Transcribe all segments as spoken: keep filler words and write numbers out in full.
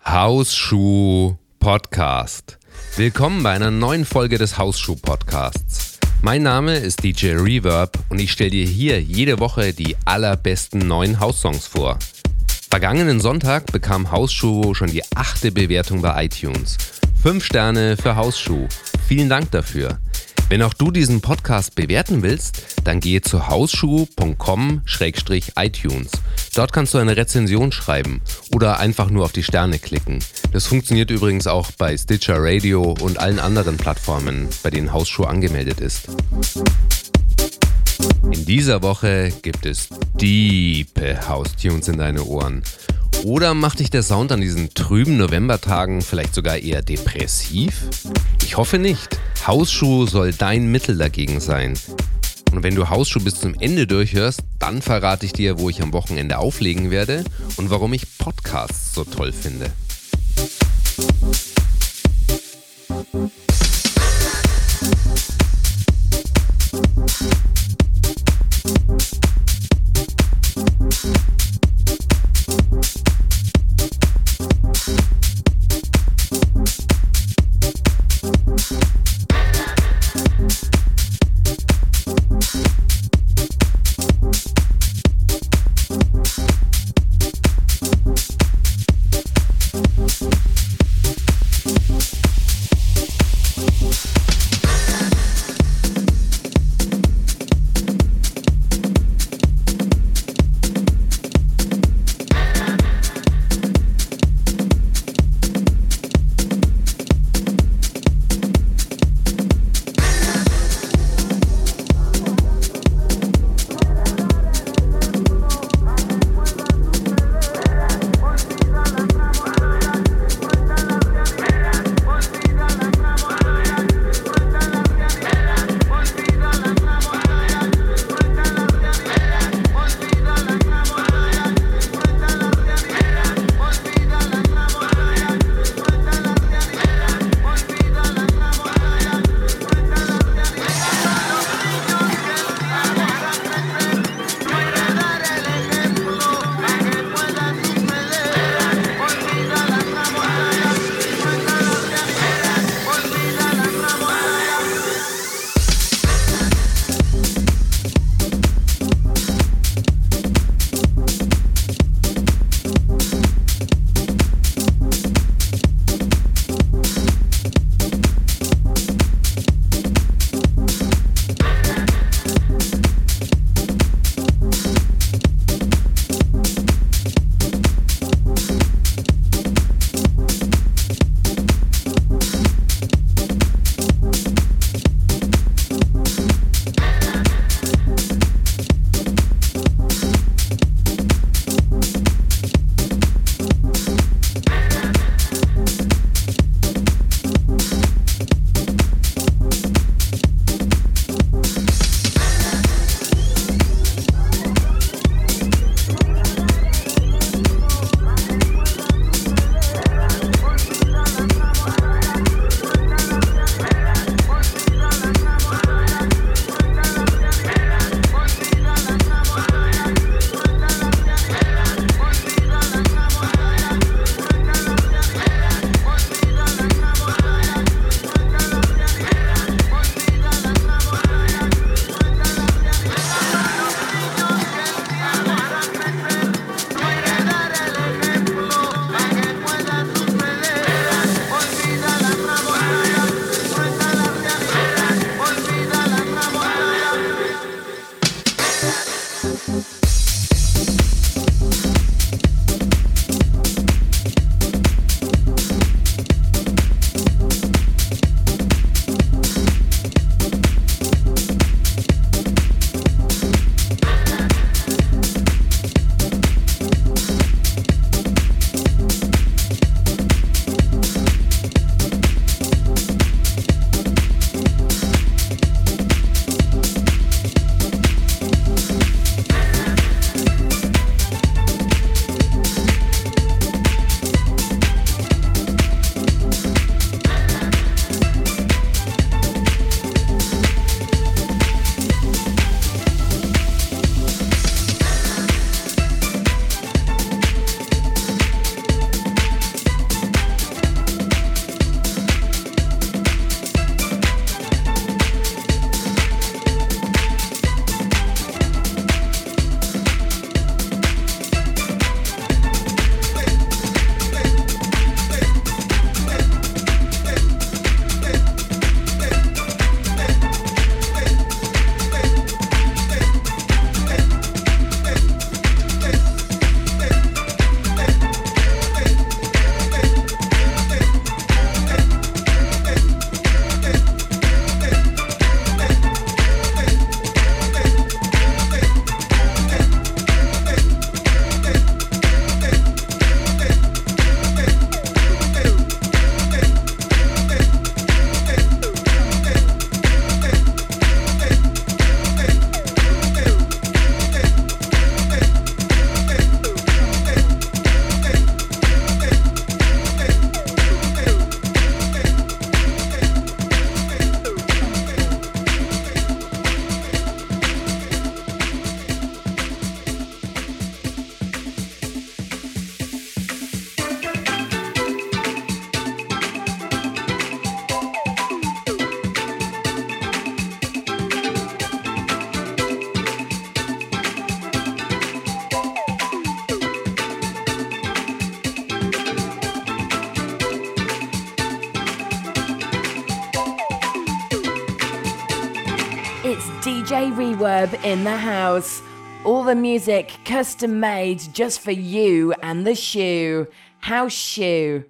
Hausschuh Podcast. Willkommen bei einer neuen Folge des Hausschuh Podcasts. Mein Name ist D J Reverb und ich stelle dir hier jede Woche die allerbesten neuen Haussongs vor. Vergangenen Sonntag bekam Hausschuh schon die achte Bewertung bei iTunes. Fünf Sterne für Hausschuh. Vielen Dank dafür. Wenn auch du diesen Podcast bewerten willst, dann gehe zu hausschuh punkt com slash iTunes. Dort kannst du eine Rezension schreiben oder einfach nur auf die Sterne klicken. Das funktioniert übrigens auch bei Stitcher Radio und allen anderen Plattformen, bei denen Hausschuh angemeldet ist. In dieser Woche gibt es diepe House-Tunes in deine Ohren. Oder macht dich der Sound an diesen trüben Novembertagen vielleicht sogar eher depressiv? Ich hoffe nicht. Hausschuh soll dein Mittel dagegen sein. Und wenn du Hausschuh bis zum Ende durchhörst, dann verrate ich dir, wo ich am Wochenende auflegen werde und warum ich Podcasts so toll finde. D J Reverb in the house. All the music custom made just for you and the shoe. House Shoe.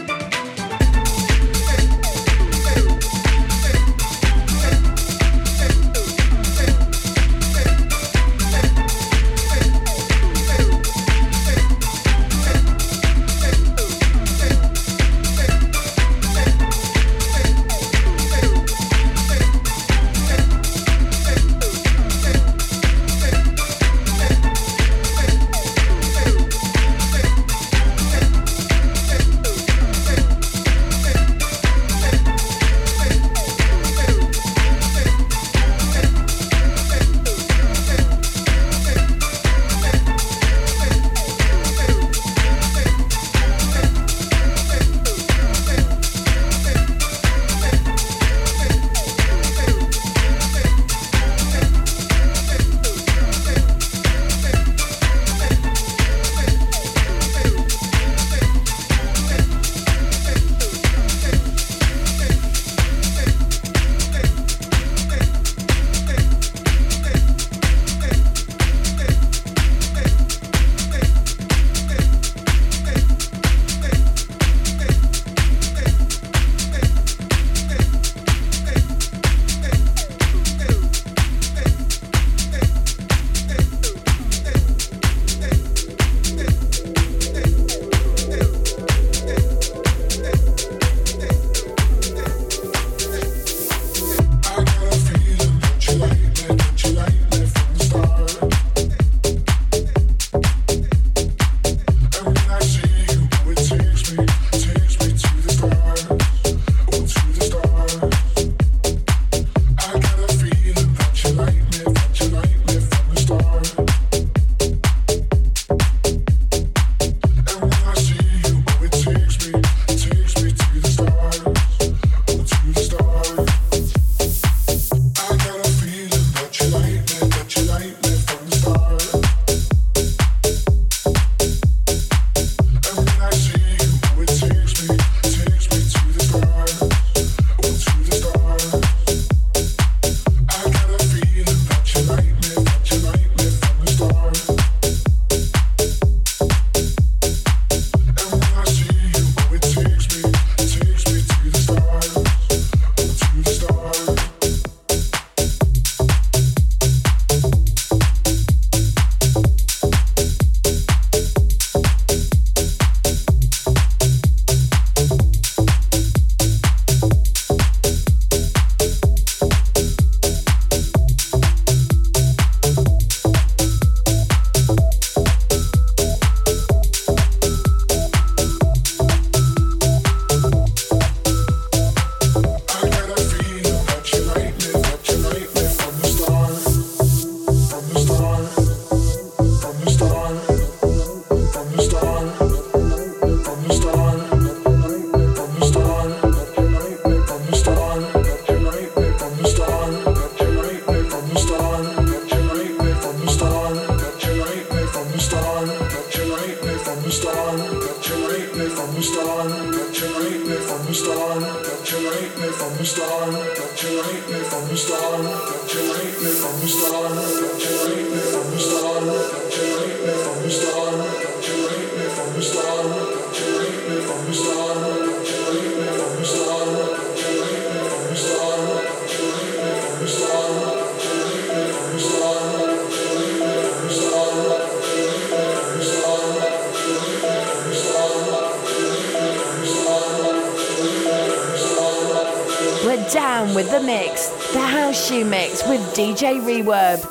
We're down with the mix, the House Shoe Mix with D J Reverb.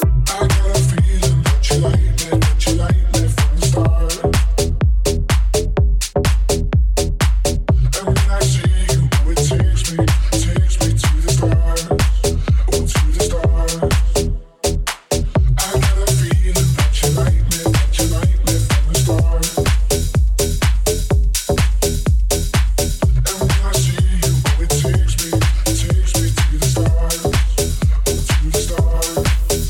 I got a feeling that you like me, that you like me from the start. And when I see you, oh, it takes me, takes me to the stars, oh, to the stars. I got a feeling that you like me, that you like me from the start. And when I see you, oh, it takes me, takes me to the stars, oh, to the stars.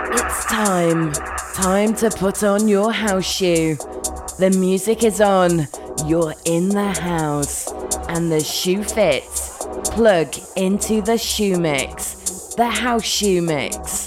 It's time. Time to put on your house shoe. The music is on. You're in the house. And the shoe fits. Plug into the shoe mix. The house shoe mix.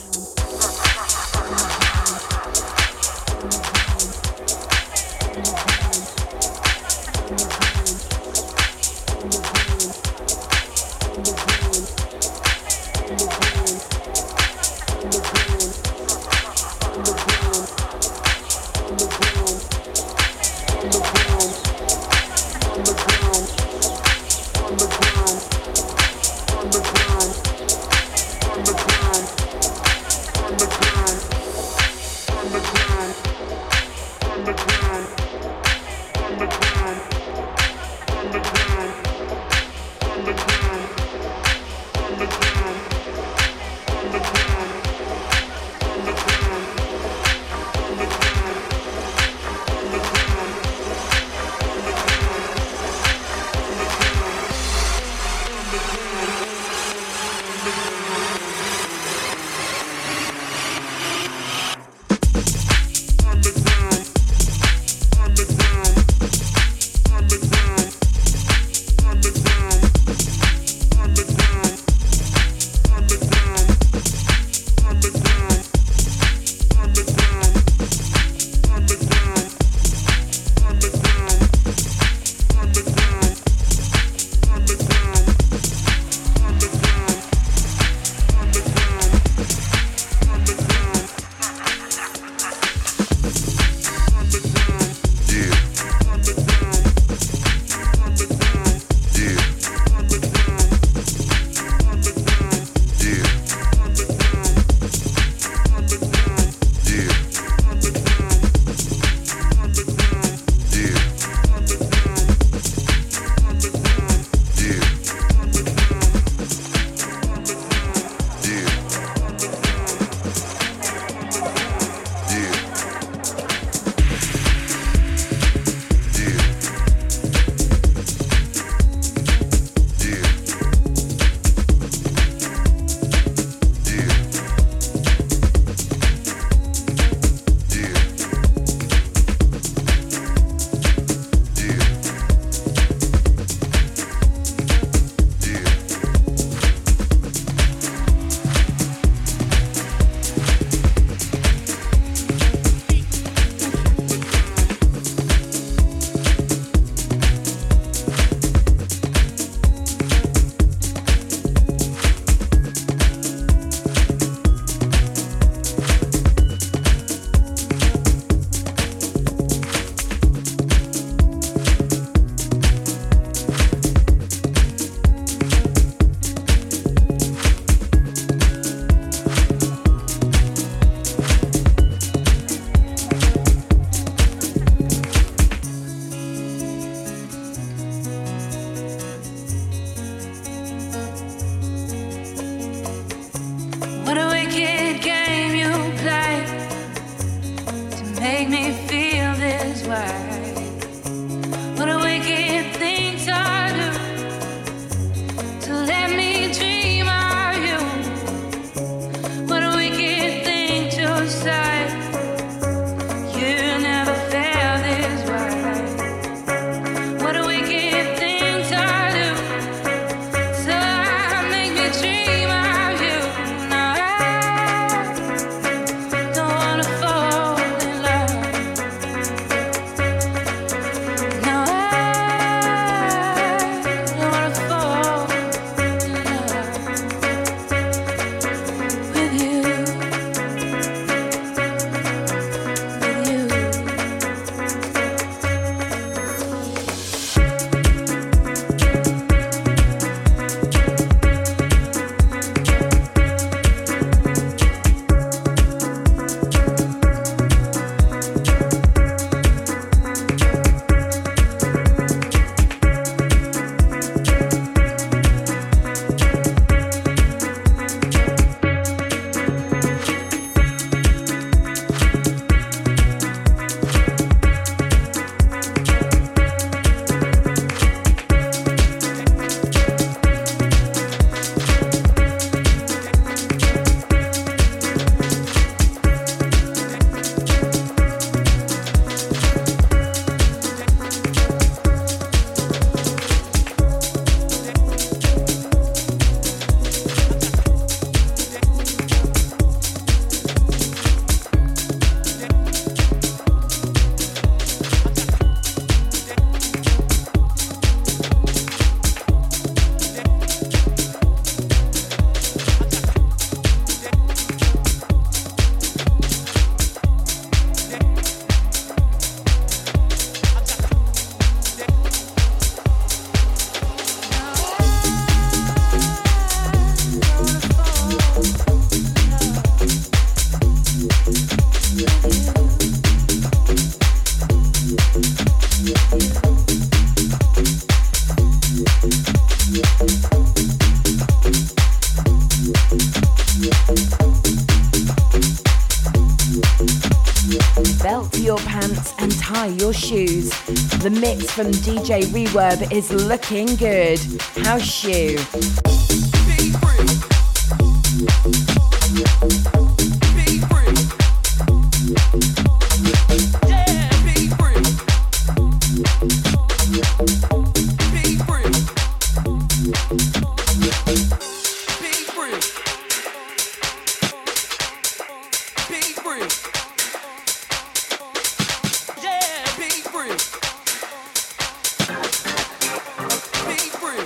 pants and tie your shoes. The mix from D J Reverb is looking good. House Shoe. Be free. Be free. Yeah, be free. Be free. Be free. Be free. Yeah, be free. Be free.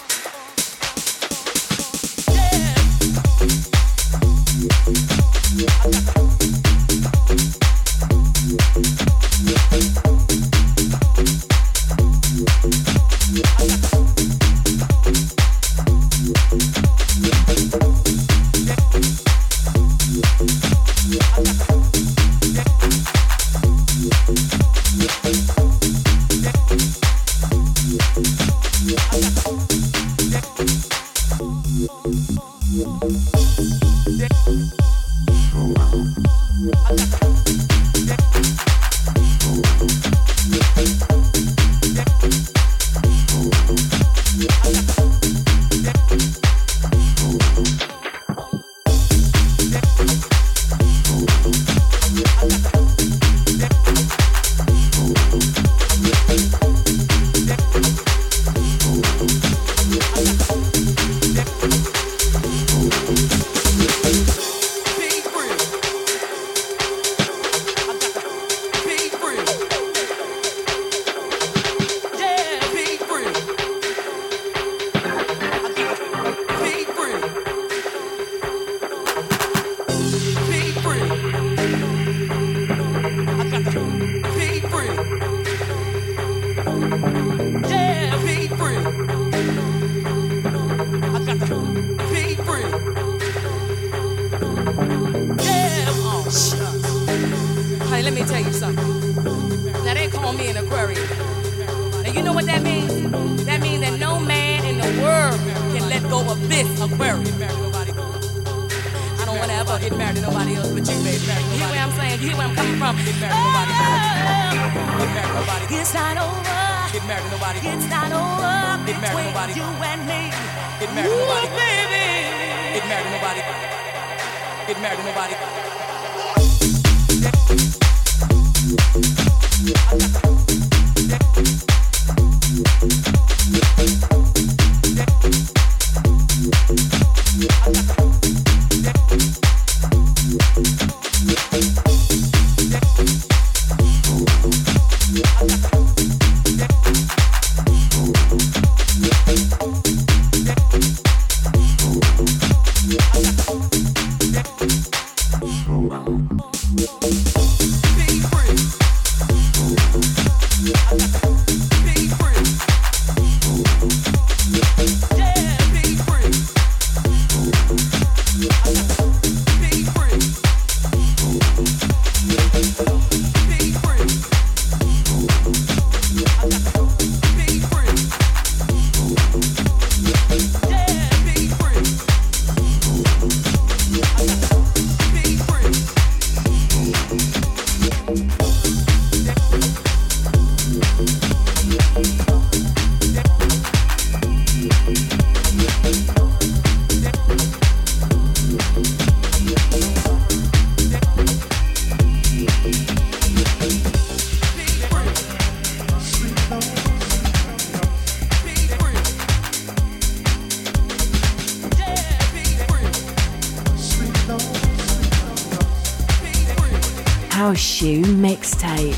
House Shoe Mixtape.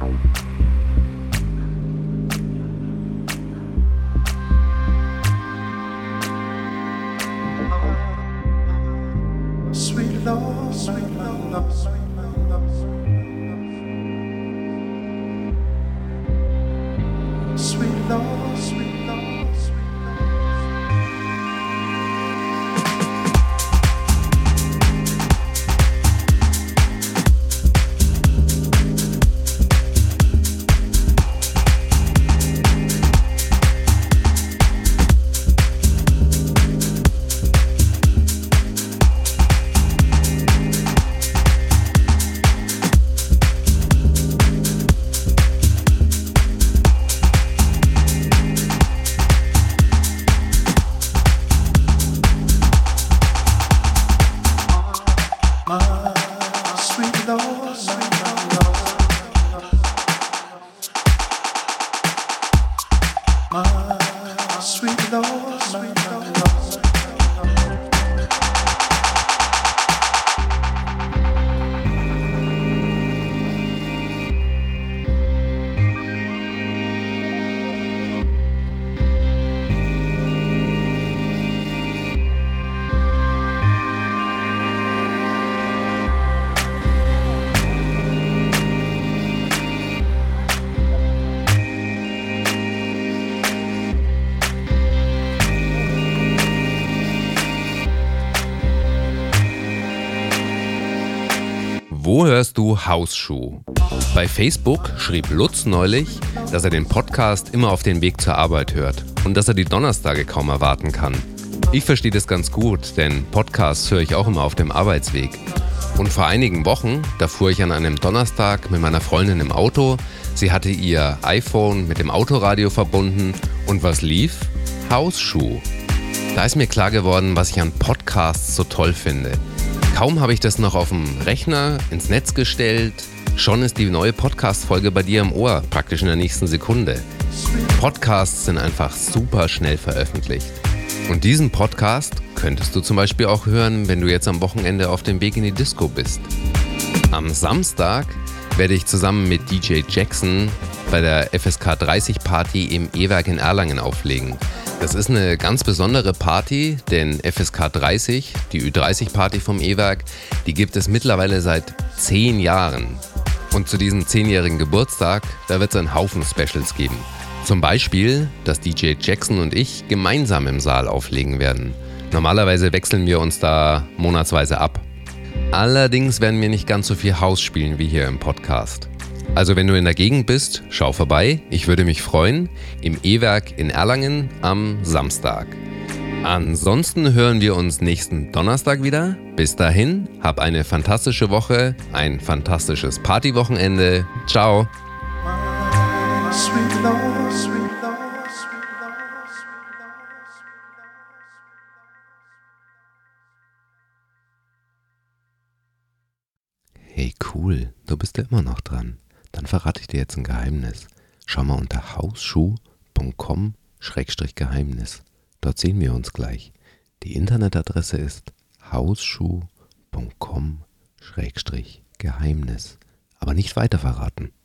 Sweet love, sweet love, sweet love, sweet love, sweet love. Wo hörst du Hausschuh? Bei Facebook schrieb Lutz neulich, dass er den Podcast immer auf den Weg zur Arbeit hört und dass er die Donnerstage kaum erwarten kann. Ich verstehe das ganz gut, denn Podcasts höre ich auch immer auf dem Arbeitsweg. Und vor einigen Wochen, da fuhr ich an einem Donnerstag mit meiner Freundin im Auto. Sie hatte ihr iPhone mit dem Autoradio verbunden und was lief? Hausschuh. Da ist mir klar geworden, was ich an Podcasts so toll finde. Kaum habe ich das noch auf dem Rechner ins Netz gestellt, schon ist die neue Podcast-Folge bei dir im Ohr, praktisch in der nächsten Sekunde. Podcasts sind einfach super schnell veröffentlicht. Und diesen Podcast könntest du zum Beispiel auch hören, wenn du jetzt am Wochenende auf dem Weg in die Disco bist. Am Samstag werde ich zusammen mit D J Jackson bei der F S K dreißig Party im E-Werk in Erlangen auflegen. Das ist eine ganz besondere Party, denn F S K dreißig, die Ü dreißig Party vom E-Werk, die gibt es mittlerweile seit zehn Jahren. Und zu diesem zehnjährigen Geburtstag, da wird es einen Haufen Specials geben. Zum Beispiel, dass D J Jackson und ich gemeinsam im Saal auflegen werden. Normalerweise wechseln wir uns da monatsweise ab. Allerdings werden wir nicht ganz so viel House spielen wie hier im Podcast. Also wenn du in der Gegend bist, schau vorbei. Ich würde mich freuen. Im E-Werk in Erlangen am Samstag. Ansonsten hören wir uns nächsten Donnerstag wieder. Bis dahin, hab eine fantastische Woche, ein fantastisches Partywochenende. Ciao. Sweet love, sweet love, sweet love, sweet love, sweet love. Hey cool, du bist ja immer noch dran. Dann verrate ich dir jetzt ein Geheimnis. Schau mal unter hausschuh punkt com Schrägstrich Geheimnis. Dort sehen wir uns gleich. Die Internetadresse ist hausschuh punkt com Schrägstrich Geheimnis. Aber nicht weiter verraten.